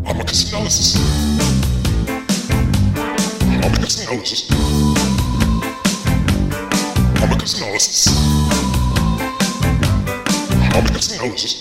Amicus Analysis. Amicus Analysis. Amicus Analysis. Amicus Analysis.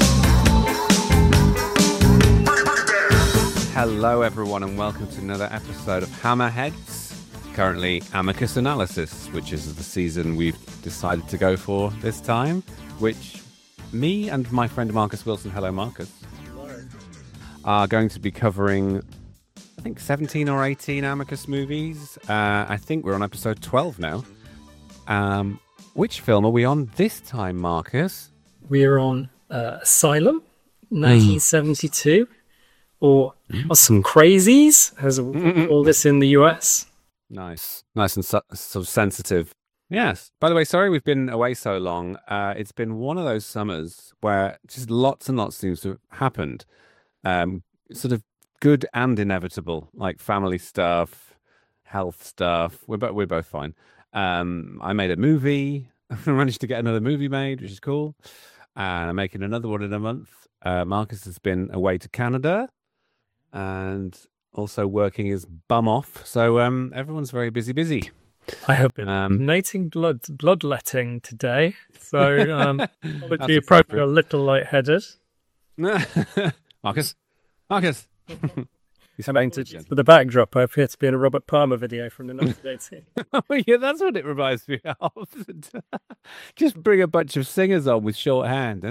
Hello everyone and welcome to another episode of Hammerheads, currently Amicus Analysis, which is the season we've decided to go for this time, which me and my friend Marcus Wilson, hello Marcus, are going to be covering, I think 17 or 18 Amicus movies. I think we're on episode 12 now. Which film are we on this time, Marcus? We're on Asylum, 1972, or Some Crazies, as we call this in the US. Nice and sort of sensitive. Yes. By the way, sorry we've been away so long. It's been one of those summers where just lots and lots seems to have happened. Sort of good and inevitable, like family stuff, health stuff. We're both fine. I made a movie. I managed to get another movie made, which is cool. And I'm making another one in a month. Marcus has been away to Canada and also working his bum off. So everyone's very busy. I have been donating bloodletting today, so apology appropriate, a little lightheaded. Marcus. He's fainted. For the backdrop, I appear to be in a Robert Palmer video from the 1980s. Oh yeah, that's what it reminds me of. Just bring a bunch of singers on with shorthand.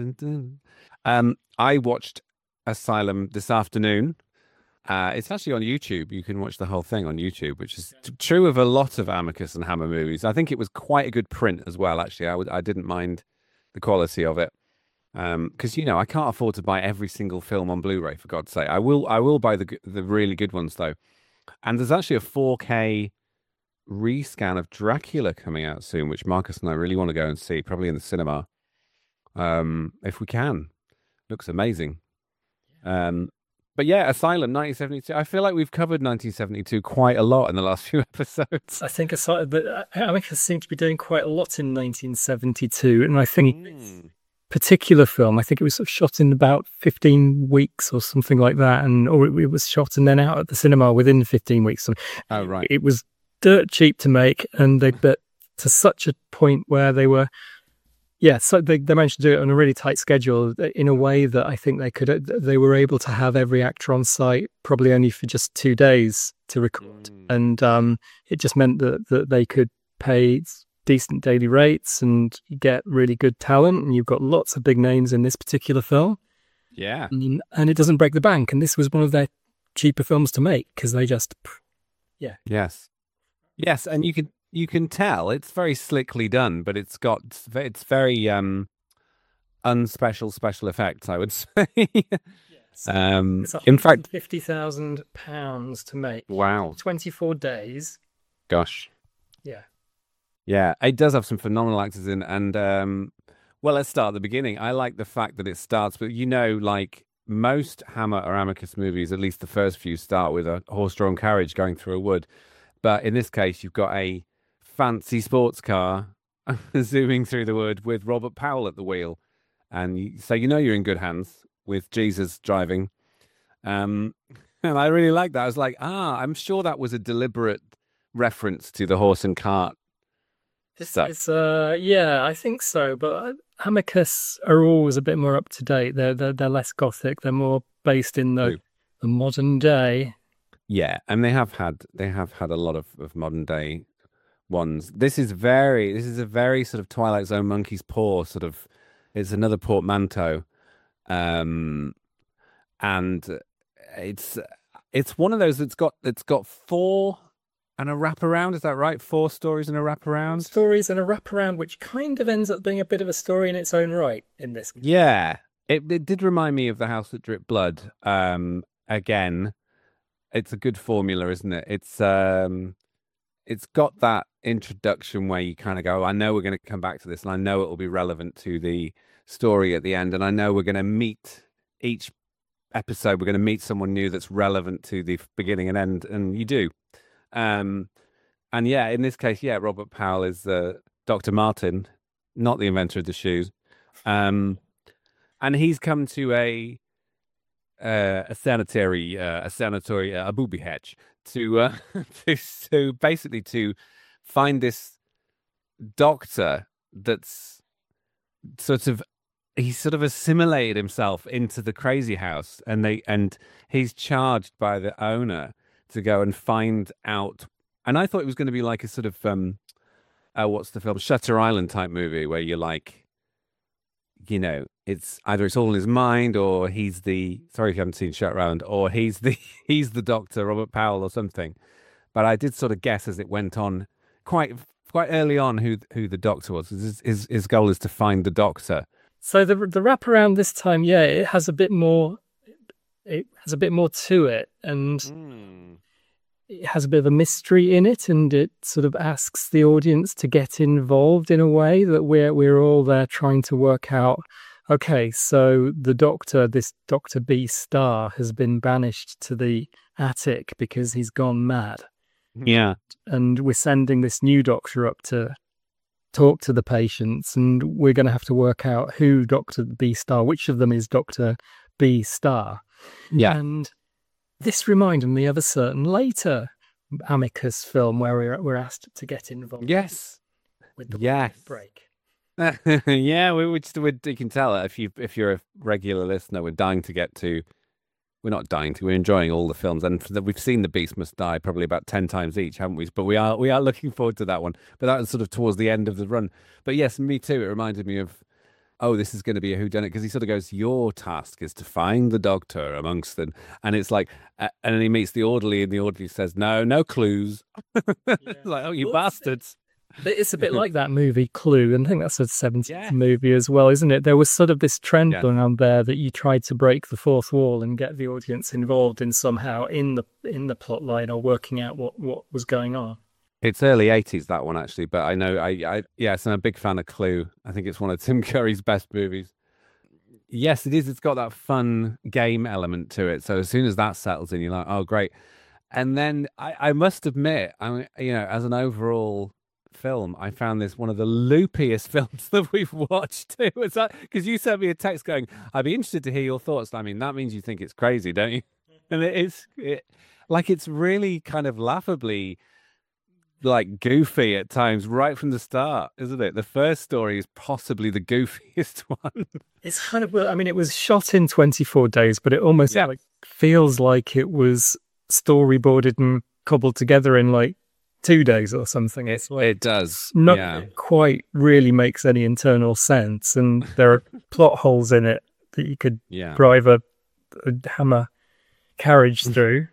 I watched Asylum this afternoon. It's actually on YouTube. You can watch the whole thing on YouTube, which is true of a lot of Amicus and Hammer movies. I think it was quite a good print as well, actually. I didn't mind the quality of it. Because, I can't afford to buy every single film on Blu-ray, for God's sake. I will buy the really good ones, though. And there's actually a 4K rescan of Dracula coming out soon, which Marcus and I really want to go and see, probably in the cinema, if we can. Looks amazing. But yeah, Asylum, 1972. I feel like we've covered 1972 quite a lot in the last few episodes. I think Amicus seemed to be doing quite a lot in 1972, and I think this particular film, I think it was sort of shot in about 15 weeks or something like that, or it was shot and then out at the cinema within 15 weeks. Oh, right. It was dirt cheap to make, and they got to such a point where they were... Yeah, so they managed to do it on a really tight schedule in a way that I think they were able to have every actor on site probably only for just 2 days to record. And it just meant that they could pay decent daily rates and get really good talent. And you've got lots of big names in this particular film. Yeah. And it doesn't break the bank. And this was one of their cheaper films to make because they just, yeah. Yes, and you can tell it's very slickly done, but it's very unspecial special effects, I would say. Yes. It's in fact, £50,000 to make. Wow. 24 days. Gosh. Yeah, it does have some phenomenal actors in, and well, let's start at the beginning. I like the fact that it starts with, like most Hammer or Amicus movies, at least the first few start with a horse-drawn carriage going through a wood, but in this case, you've got a fancy sports car zooming through the wood with Robert Powell at the wheel, and so you're in good hands with Jesus driving. And I really like that. I was like, I'm sure that was a deliberate reference to the horse and cart. Yeah, I think so. But Amicus are always a bit more up to date. They're less gothic. They're more based in the modern day. Yeah, and they have had a lot of modern day ones. This is a very sort of Twilight Zone Monkey's Paw sort of. It's another portmanteau, and it's one of those that's got 4 and a wraparound. Is that right? 4 stories and a wraparound. Stories and a wraparound, which kind of ends up being a bit of a story in its own right in this. Yeah, it did remind me of The House That Dripped Blood. Again, it's a good formula, isn't it? It's got that introduction where you kind of go, I know we're going to come back to this, and I know it will be relevant to the story at the end, and I know we're going to meet each episode. We're going to meet someone new that's relevant to the beginning and end, and you do. And yeah, in this case, Robert Powell is Dr. Martin, not the inventor of the shoes. And he's come to a sanitary a booby hatch to to basically to find this doctor that's sort of he's sort of assimilated himself into the crazy house, and he's charged by the owner to go and find out. And I thought it was going to be like a sort of what's the film, Shutter Island type movie, where you're like, it's either it's all in his mind, or he's the sorry if you haven't seen Shutter Island, or he's the he's the doctor, Robert Powell or something. But I did sort of guess as it went on quite early on who the doctor was. His goal is to find the doctor. So the wraparound this time, yeah, it has a bit more. It has a bit more to it, and it has a bit of a mystery in it, and it sort of asks the audience to get involved in a way that we're all there trying to work out. Okay, so the doctor, this Dr. B Star, has been banished to the attic because he's gone mad. Yeah, and we're sending this new doctor up to talk to the patients, and we're going to have to work out who Dr. B Star, which of them is Dr. B Star. Yeah. And this reminded me of a certain later Amicus film where we're asked to get involved. Yes. With the yes. break. Yeah, you can tell if you're a regular listener, we're dying to get to. We're not dying to. We're enjoying all the films, and we've seen The Beast Must Die probably about 10 times each, haven't we? But we are looking forward to that one. But that was sort of towards the end of the run. But yes, me too. It reminded me of, this is going to be a whodunit, because he sort of goes, your task is to find the doctor amongst them, and it's like, and then he meets the orderly, and the orderly says, no clues. Like, you bastards. It's a bit like that movie Clue, and I think that's a 70s movie as well, isn't it? There was sort of this trend going on there that you tried to break the fourth wall and get the audience involved in somehow in the plot line, or working out what was going on. It's early 80s, that one, actually, but I know yes, I'm a big fan of Clue. I think it's one of Tim Curry's best movies. Yes, it is. It's got that fun game element to it. So as soon as that settles in, you're like, oh, great. And then I must admit, as an overall film, I found this one of the loopiest films that we've watched too. Was that because you sent me a text going, I'd be interested to hear your thoughts. I mean, that means you think it's crazy, don't you? And it's really kind of laughably like goofy at times right from the start, isn't it? The first story is possibly the goofiest one. It's kind of, it was shot in 24 days, but it almost feels like it was storyboarded and cobbled together in like 2 days or something. It does. Not quite really makes any internal sense, and there are plot holes in it that you could drive a Hammer carriage through.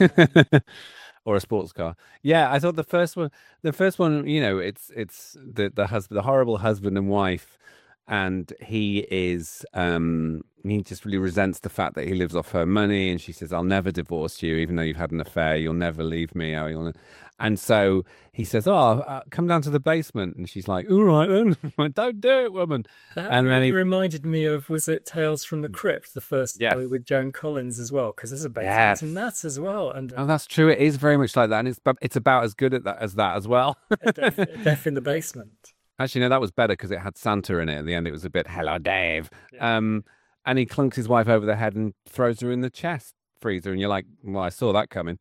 Or a sports car. Yeah, I thought the first one, it's the husband, the horrible husband and wife, and he is he just really resents the fact that he lives off her money, and she says, I'll never divorce you, even though you've had an affair, you'll never leave me. And so he says, come down to the basement, and she's like, all right then, don't do it, woman. That reminded me of, was it Tales from the Crypt, the first story with Joan Collins as well, because there's a basement in that as well. And that's true, it is very much like that, and it's about as good at that as well. Death in the Basement. Actually, no, that was better because it had Santa in it. At the end, it was a bit, hello, Dave. Yeah. And he clunks his wife over the head and throws her in the chest freezer. And you're like, well, I saw that coming.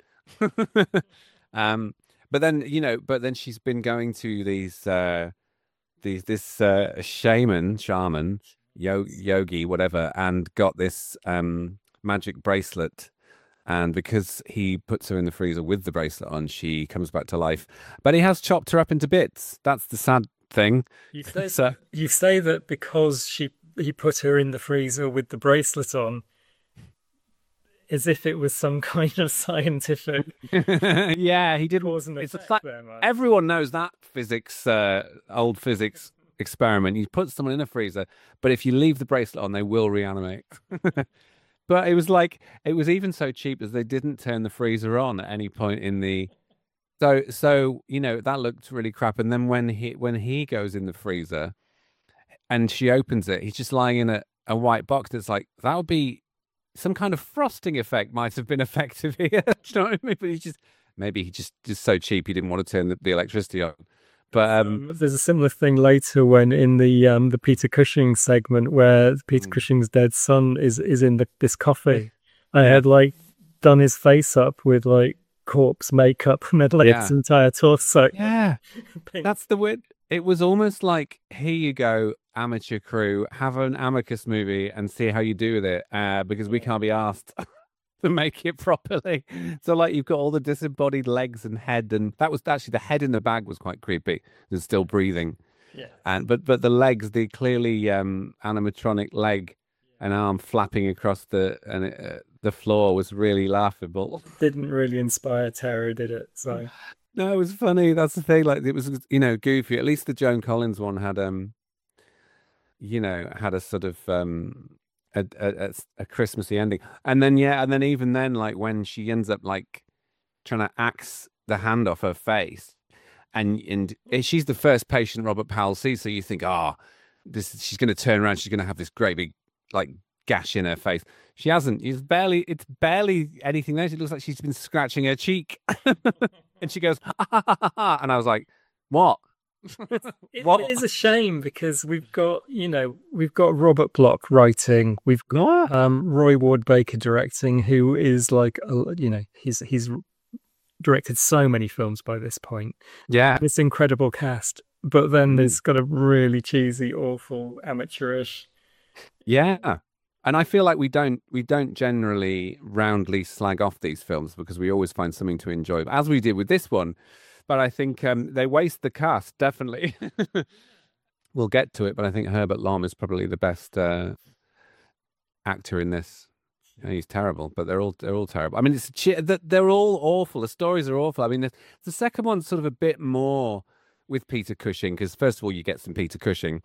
But then she's been going to this shaman, yogi, whatever, and got this magic bracelet. And because he puts her in the freezer with the bracelet on, she comes back to life. But he has chopped her up into bits. That's the sad thing. You say that because he put her in the freezer with the bracelet on, as if it was some kind of scientific. Yeah, he did. Everyone knows that old physics experiment. You put someone in a freezer, but if you leave the bracelet on, they will reanimate. But it was even so cheap as they didn't turn the freezer on at any point in the. So that looked really crap. And then when he goes in the freezer, and she opens it, he's just lying in a white box. That's like, that would be some kind of frosting effect might have been effective here. Do you know what I mean? But he just so cheap he didn't want to turn the electricity on. But there's a similar thing later when in the Peter Cushing segment where Peter Cushing's dead son is in this coffee I had like done his face up with like corpse makeup and had like his entire torso. Yeah, that's the weird. It was almost like, here you go, amateur crew, have an Amicus movie and see how you do with it, because we can't be asked to make it properly. So like you've got all the disembodied legs and head, and that was actually the head in the bag was quite creepy. It's still breathing. Yeah. And but the legs, the clearly animatronic leg and arm flapping across the floor was really laughable. Didn't really inspire terror, did it? So no, it was funny. That's the thing. Like it was, goofy. At least the Joan Collins one had had a sort of a Christmassy ending. And then even then, like when she ends up like trying to axe the hand off her face, and she's the first patient Robert Powell sees, so you think, she's going to turn around, she's going to have this great big like gash in her face. She hasn't. It's barely anything there. It looks like she's been scratching her cheek. And she goes, and I was like, what? It is a shame because we've got Robert Bloch writing, we've got Roy Ward Baker directing, who is like, he's directed so many films by this point. Yeah, this incredible cast, but then there's got a really cheesy, awful, amateurish. Yeah. And I feel like we don't generally roundly slag off these films because we always find something to enjoy, as we did with this one. But I think they waste the cast, definitely. We'll get to it, but I think Herbert Lom is probably the best actor in this. He's terrible, but they're all terrible. I mean, they're all awful. The stories are awful. I mean, the second one's sort of a bit more with Peter Cushing because first of all, you get some Peter Cushing,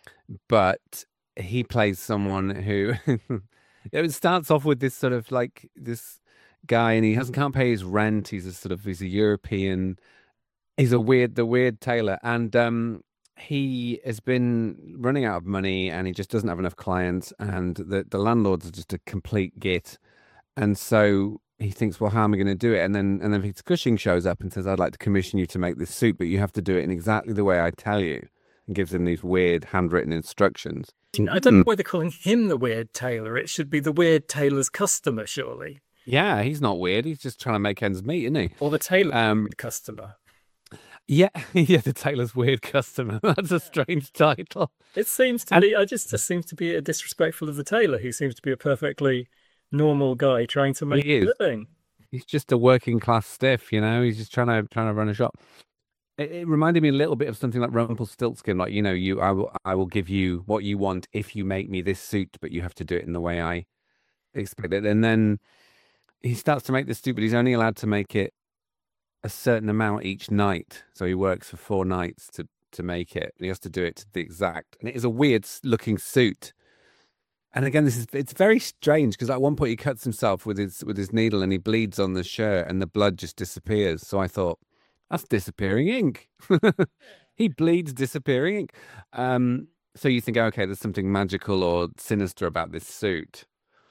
but he plays someone who it starts off with this sort of like this guy, and he can't pay his rent. He's a European. He's the weird tailor, and he has been running out of money, and he just doesn't have enough clients, and the landlord's just a complete git, and so he thinks, well, how am I going to do it? And then Peter Cushing shows up and says, I'd like to commission you to make this suit, but you have to do it in exactly the way I tell you, and gives him these weird handwritten instructions. I don't know why they're calling him the weird tailor. It should be the weird tailor's customer, surely. Yeah, he's not weird. He's just trying to make ends meet, isn't he? Or the tailor customer. Yeah, the tailor's weird customer. That's a strange title. It seems to be. It just seems to be a disrespectful of the tailor, who seems to be a perfectly normal guy trying to make a living. He's just a working class stiff, He's just trying to run a shop. It reminded me a little bit of something like Rumpelstiltskin, like I will give you what you want if you make me this suit, but you have to do it in the way I expect it. And then he starts to make the suit, but he's only allowed to make it a certain amount each night. So he works for 4 nights to make it. And he has to do it to the exact. And it is a weird looking suit. And again, it's very strange because at one point he cuts himself with his needle and he bleeds on the shirt and the blood just disappears. So I thought, that's disappearing ink. He bleeds disappearing ink. So you think, okay, there's something magical or sinister about this suit.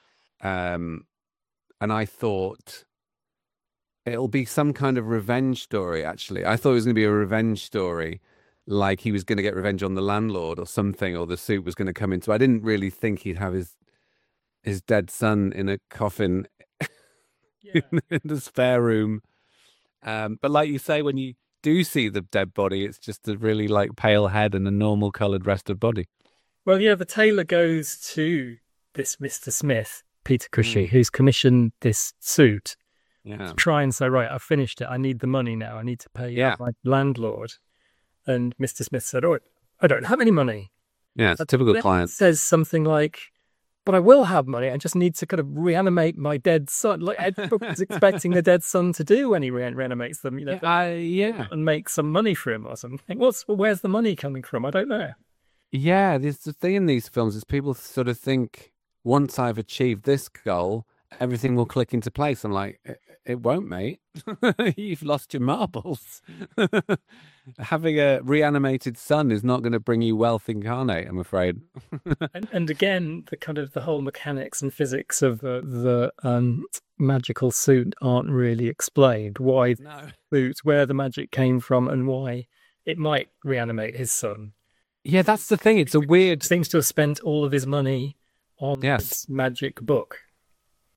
And I thought it'll be some kind of revenge story, actually. I thought it was going to be a revenge story, like he was going to get revenge on the landlord or something, or the suit was going to come into. I didn't really think he'd have his dead son in a coffin in the spare room. But like you say, when you do see the dead body, it's just a really like pale head and a normal coloured rest of body. Well, yeah, the tailor goes to this Mr. Smith, Peter Cushing, who's commissioned this suit to try and say, right, I've finished it. I need the money now. I need to pay my landlord. And Mr. Smith said, oh, I don't have any money. Yeah, it's a typical client. Says something like, but I will have money. I just need to kind of reanimate my dead son. Like Ed was expecting the dead son to do when he reanimates them, and make some money for him or something. Where's the money coming from? I don't know. Yeah, there's the thing in these films is people sort of think, once I've achieved this goal, everything will click into place. I'm like, it won't, mate. You've lost your marbles. Having a reanimated son is not going to bring you wealth incarnate, I'm afraid. and again, the whole mechanics and physics of the magical suit aren't really explained. Why the suit, where the magic came from, and why it might reanimate his son. Yeah, that's the thing. It's a weird. Seems to have spent all of his money on this magic book.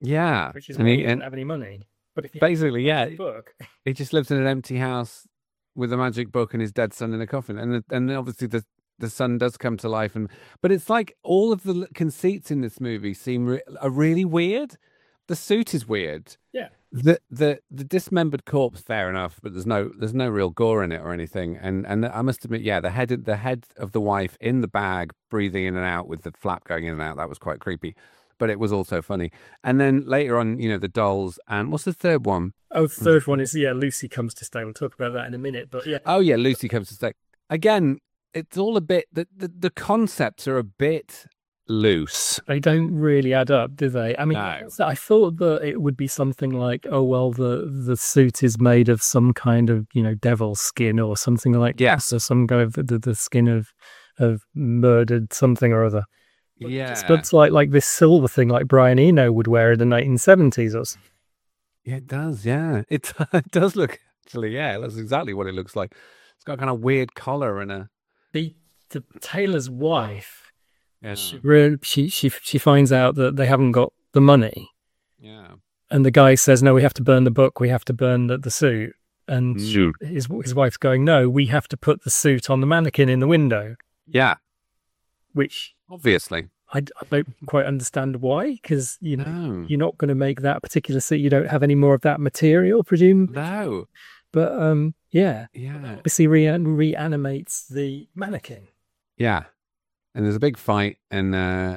Yeah. which is And why he, he doesn't and have any money. But if he basically, yeah, had a book, he just lives in an empty house with a magic book and his dead son in a coffin. And then obviously the son does come to life. But it's like all of the conceits in this movie are really weird. The suit is weird. yeah, The dismembered corpse, fair enough, but there's no real gore in it or anything. And I must admit, yeah, the head of the wife in the bag, breathing in and out with the flap going in and out, that was quite creepy. But it was also funny. And then later on, the dolls, and what's the third one? oh, the third one is Lucy Comes to Stay. We'll talk about that in a minute. But yeah, Oh yeah, Lucy Comes to Stay. Again, it's all a bit the concepts are a bit loose. they don't really add up, do they? I mean, No. I thought that it would be something like, oh well, the suit is made of some kind of devil skin or something like Yes. that, or some kind of the skin of murdered something or other. But Yeah. it just looks like this silver thing, like Brian Eno would wear in the 1970s or something. Yeah, it does. Yeah, it does look actually. Yeah, that's exactly what it looks like. It's got a kind of weird collar and a. The Taylor's wife. Yeah. She finds out that they haven't got the money, Yeah. and the guy says, "No, we have to burn the book. We have to burn the suit." And Mm. his wife's going, "No, we have to put the suit on the mannequin in the window," Yeah. which Obviously. I don't quite understand why, because No. you're not going to make that particular suit. You don't have any more of that material, presumably. No. But yeah, Yeah. obviously reanimates the mannequin. Yeah. And there's a big fight, and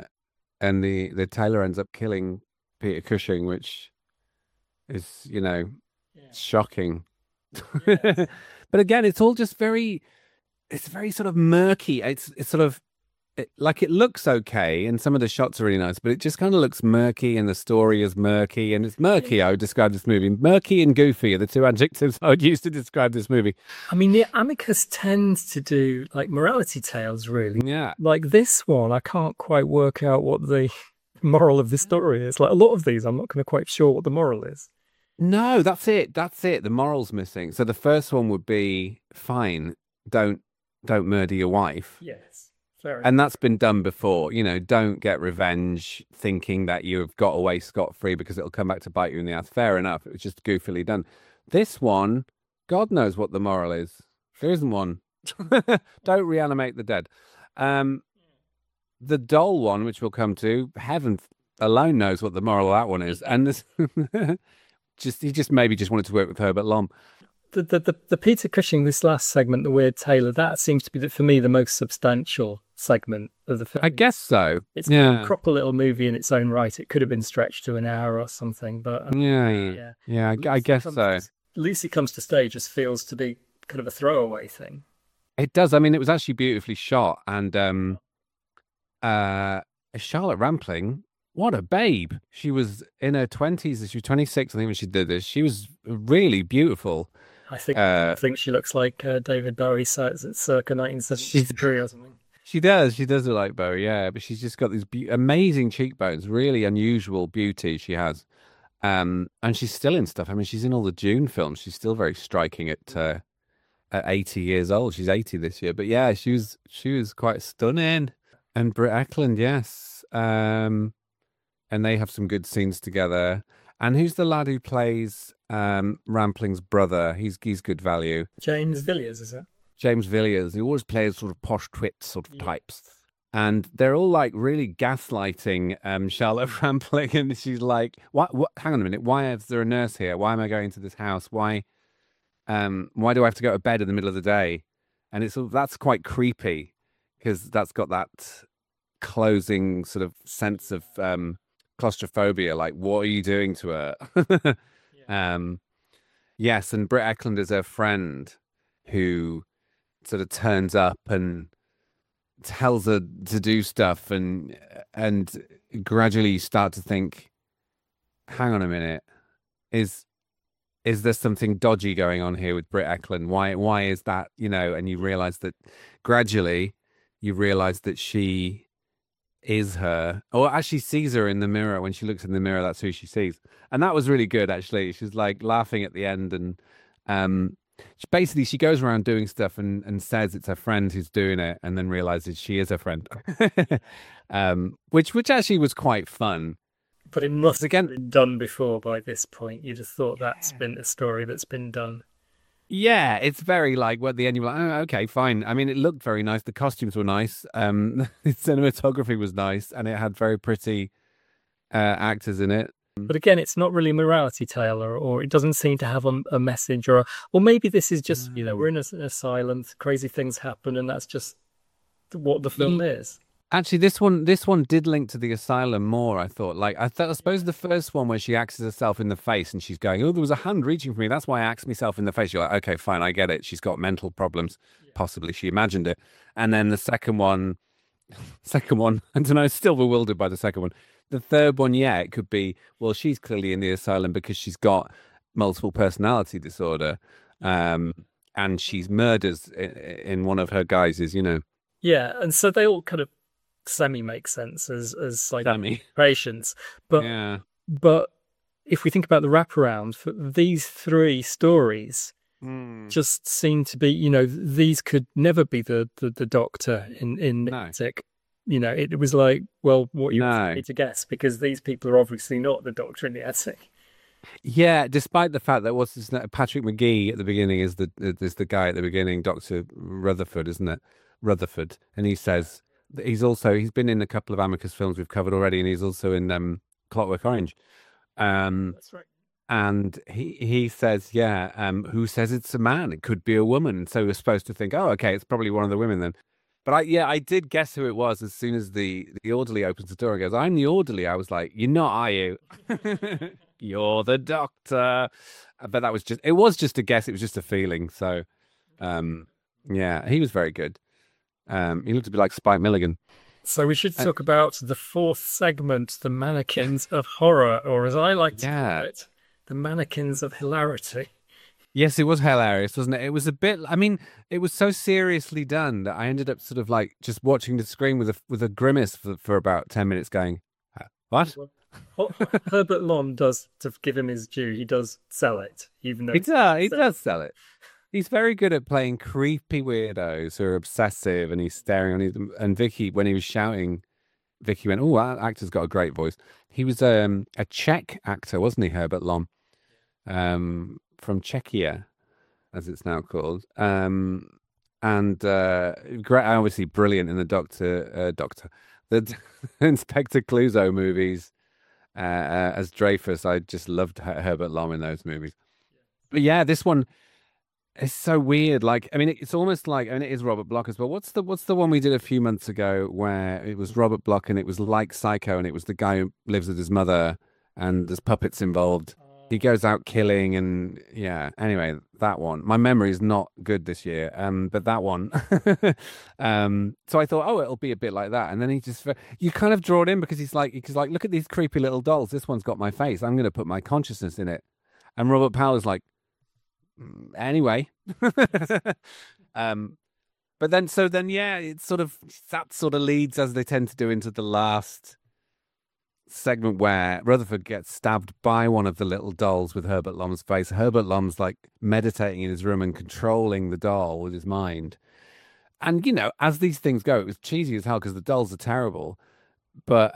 the Taylor ends up killing Peter Cushing, which is shocking. Yes. But again, it's all just it's very sort of murky. It's sort of like it looks okay, and some of the shots are really nice, but it just kind of looks murky, and the story is murky, and it's murky. I would describe this movie. Murky and goofy are the two adjectives I would use to describe this movie. I mean, the Amicus tends to do like morality tales, really. Yeah. Like this one, I can't quite work out what the moral of the story is. Like a lot of these, I'm not going to quite sure what the moral is. No, that's it. That's it. The moral's missing. So the first one would be fine. Don't murder your wife. Yes. Fair And that's been done before. Don't get revenge thinking that you've got away scot-free because it'll come back to bite you in the ass. Fair enough. It was just goofily done. This one, God knows what the moral is. There isn't one. Don't reanimate the dead. The doll one, which we'll come to, heaven alone knows what the moral of that one is. And this he just maybe just wanted to work with Herbert Lom. The Peter Cushing, this last segment, the Weird Taylor, that seems to be for me the most substantial segment of the film. I guess so. It's Yeah. a proper little movie in its own right. It could have been stretched to an hour or something, but Yeah. I guess so. Lucy Comes to Stay just feels to be kind of a throwaway thing. It does. I mean, it was actually beautifully shot, and Charlotte Rampling, what a babe! She was in her 20s. She was 26, I think, when she did this. She was really beautiful. I think she looks like David Bowie circa 1973 or something. She does look like Bowie, yeah. But she's just got these amazing cheekbones, really unusual beauty she has. And she's still in stuff. I mean, she's in all the Dune films. She's still very striking at 80 years old. She's 80 this year. But yeah, she was quite stunning. And Britt Eklund, yes. And they have some good scenes together. And who's the lad who plays Rampling's brother? He's good value. James Villiers, is it? James Villiers. He always plays sort of posh twit sort of types. And they're all like really gaslighting Charlotte Rampling. And she's like, what? Hang on a minute. Why is there a nurse here? Why am I going to this house? Why do I have to go to bed in the middle of the day? And that's quite creepy because that's got that closing sort of sense of claustrophobia. Like, what are you doing to her? Yes, and Britt Eklund is her friend who sort of turns up and tells her to do stuff, and gradually you start to think, hang on a minute, is there something dodgy going on here with Britt Eklund? Why is that? And you realize that gradually you realize that she is her, or actually sees her in the mirror. When she looks in the mirror, that's who she sees. And that was really good, actually. She's like laughing at the end, and she goes around doing stuff and says it's her friend who's doing it, and then realizes she is her friend. Which actually was quite fun. But it must Again, have been done before by this point. You'd have thought that's been a story that's been done. yeah, it's very like at the end you're like, oh, okay, fine. I mean, it looked very nice. The costumes were nice. The cinematography was nice, and it had very pretty actors in it. But again, it's not really a morality tale, or it doesn't seem to have a message, or maybe this is just, we're in an asylum, crazy things happen, and that's just what the film is. Actually, this one did link to the asylum more. I thought, like, I suppose the first one where she axes herself in the face and she's going, "Oh, there was a hand reaching for me. That's why I axed myself in the face." You're like, okay, fine, I get it. She's got mental problems. Possibly she imagined it. And then the second one, I don't know, still bewildered by the second one. The third one, yeah, it could be, well, she's clearly in the asylum because she's got multiple personality disorder, and she's murders in one of her guises, Yeah, and so they all kind of semi make sense as like patients, but yeah. But if we think about the wraparound for these three stories, just seem to be, these could never be the doctor in Attic. It was like, well, what you need to guess, because these people are obviously not the doctor in the Attic. Yeah, despite the fact that what's his name, Patrick McGee at the beginning is the guy at the beginning, Dr. Rutherford, isn't it? Rutherford, and he says he's been in a couple of Amicus films we've covered already, and he's also in Clockwork Orange. That's right. And he says, who says it's a man? It could be a woman. So we're supposed to think, oh, okay, it's probably one of the women then. But I did guess who it was as soon as the orderly opens the door and goes, "I'm the orderly." I was like, "You're not, are you?" "You're the doctor." But it was just a guess. It was just a feeling. So, yeah, he was very good. He looked a bit like Spike Milligan. So we should talk about the fourth segment, the mannequins of horror, or as I like to call it, the mannequins of hilarity. Yes, it was hilarious, wasn't it? It was a bit, I mean, it was so seriously done that I ended up sort of like just watching the screen with a grimace for about 10 minutes going, what? Herbert Lom does, to give him his due, he does sell it, even though he does sell it. He's very good at playing creepy weirdos who are obsessive, and he's staring on his, and Vicky, when he was shouting, Vicky went, "Oh, that actor's got a great voice." He was a Czech actor, wasn't he, Herbert Lom? From Czechia, as it's now called, and great, obviously brilliant in the Inspector Clouseau movies as Dreyfus. I just loved Herbert Lom in those movies. But yeah, this one is so weird. Like, I mean, it's almost like, it is Robert Bloch as well. What's the one we did a few months ago where it was Robert Bloch and it was like Psycho, and it was the guy who lives with his mother and there's puppets involved. He goes out killing, and yeah. Anyway, that one. My memory is not good this year, but that one. So I thought, oh, it'll be a bit like that, and then you kind of draw it in because he's like, look at these creepy little dolls. This one's got my face. I'm going to put my consciousness in it. And Robert Powell is like, anyway. But then, yeah, it's that sort of leads, as they tend to do, into the last segment where Rutherford gets stabbed by one of the little dolls with Herbert Lom's face. Herbert Lom's like meditating in his room and controlling the doll with his mind. And, as these things go, it was cheesy as hell because the dolls are terrible. But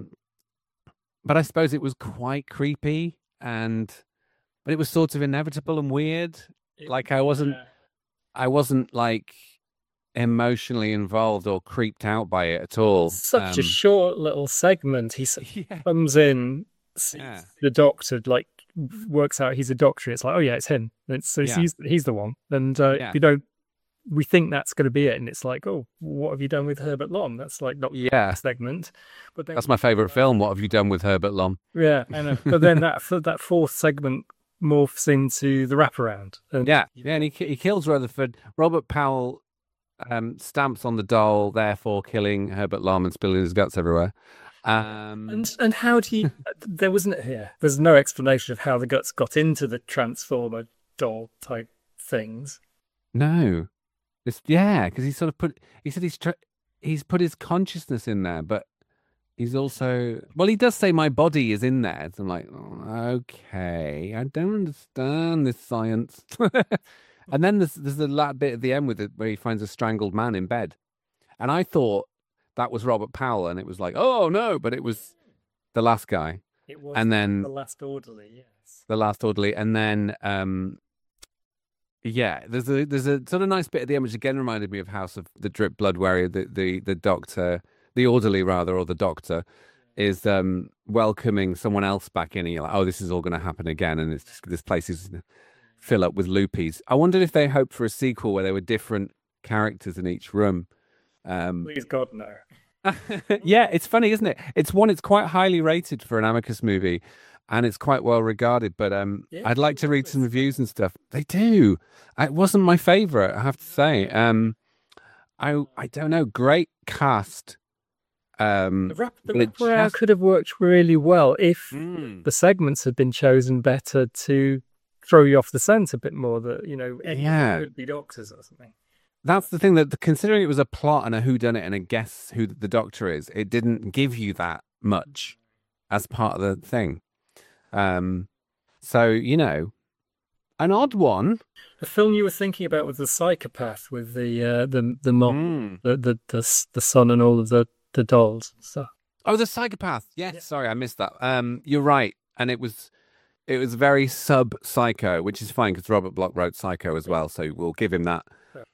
I suppose it was quite creepy, but it was sort of inevitable and weird. Like I wasn't like emotionally involved or creeped out by it at all. Such a short little segment. He comes in, sees the doctor, like works out he's a doctor. It's like, oh yeah, it's him. He's the one. And we think that's going to be it. And it's like, oh, what have you done with Herbert Lom? That's like not a segment. But then, that's my favorite film. What have you done with Herbert Lom? Yeah, I know. But then that fourth segment morphs into the wraparound. And and he kills Rutherford. Robert Powell stamps on the doll, therefore killing Herbert Lom and spilling his guts everywhere. And how do you? There wasn't here. There's no explanation of how the guts got into the Transformer doll type things. No, because he sort of he said he's put his consciousness in there, but he's also, well, he does say my body is in there. So I'm like, okay, I don't understand this science. And then there's the bit at the end with it where he finds a strangled man in bed. And I thought that was Robert Powell, and it was like, oh no, but it was the last guy. It was and then The Last Orderly, yes. The Last Orderly, and then yeah, there's a sort of nice bit at the end which again reminded me of House of the Drip Blood Warrior. The doctor, the orderly rather, or the doctor, is welcoming someone else back in, and you're like, oh, this is all going to happen again, and it's just, this place is fill up with loopies. I wondered if they hoped for a sequel where there were different characters in each room. Please God, no. Yeah, it's funny, isn't it? It's quite highly rated for an Amicus movie, and it's quite well regarded. But I'd like to read some reviews and stuff. They do. It wasn't my favorite, I have to say. I don't know. Great cast. The wrap could have worked really well if the segments had been chosen better to throw you off the scent a bit more. That could be doctors or something. That's the thing, that considering it was a plot and a whodunit and a guess who the doctor is, it didn't give you that much as part of the thing. So an odd one. The film you were thinking about was The Psychopath, with the mom, the son, and all of the dolls and stuff. Oh, The Psychopath. Yes, yeah. Sorry, I missed that. You're right, and it was very sub-Psycho, which is fine because Robert Bloch wrote Psycho as well, so we'll give him that.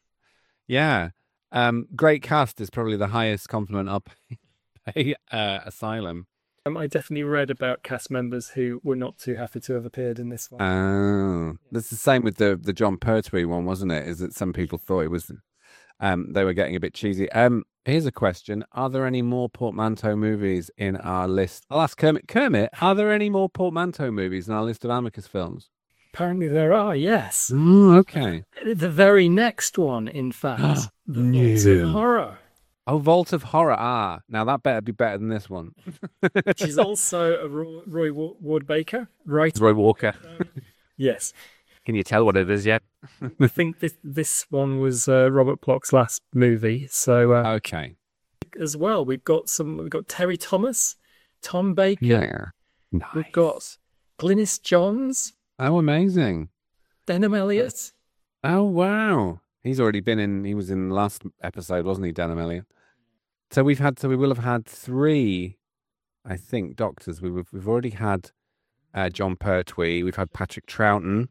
Yeah. Great cast is probably the highest compliment I'll pay Asylum. I definitely read about cast members who were not too happy to have appeared in this one. Oh, that's the same with the John Pertwee one, wasn't it? Is that some people thought it was they were getting a bit cheesy. Here's a question: are there any more portmanteau movies in our list? I'll ask Kermit. Kermit, are there any more portmanteau movies in our list of Amicus films? Apparently there are, yes. Okay. The very next one, in fact, The Vault of Horror. Oh, Vault of Horror. Ah, now that better be better than this one. Which is also a Roy Ward Baker, right? Roy Walker. Yes. Can you tell what it is yet? I think this one was Robert Bloch's last movie. So okay. As well, we've got Terry Thomas, Tom Baker. Yeah. Nice. We've got Glynis Johns. Oh, amazing. Denham Elliott. Oh, wow. He was in the last episode, wasn't he, Denham Elliott? So we will have had 3, I think, doctors. We've already had John Pertwee. We've had Patrick Troughton,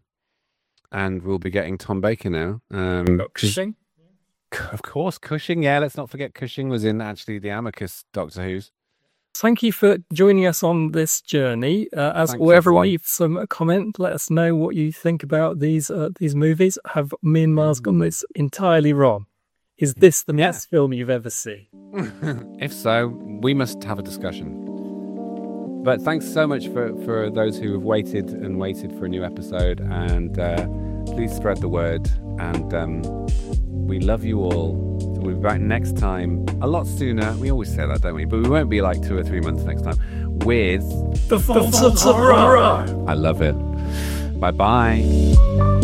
and we'll be getting Tom Baker now. Cushing. Of course, Cushing. Yeah, let's not forget Cushing was in actually the Amicus Doctor Who's. Thank you for joining us on this journey. As everyone, leave some comment. Let us know what you think about these movies. Have me and Miles gotten this entirely wrong? Is this the best film you've ever seen? If so, we must have a discussion. But thanks so much for those who have waited for a new episode. And please spread the word. And we love you all. We'll be back next time, a lot sooner. We always say that, don't we? But we won't be like 2 or 3 months next time with The Vault of Horror. I love it. Bye-bye.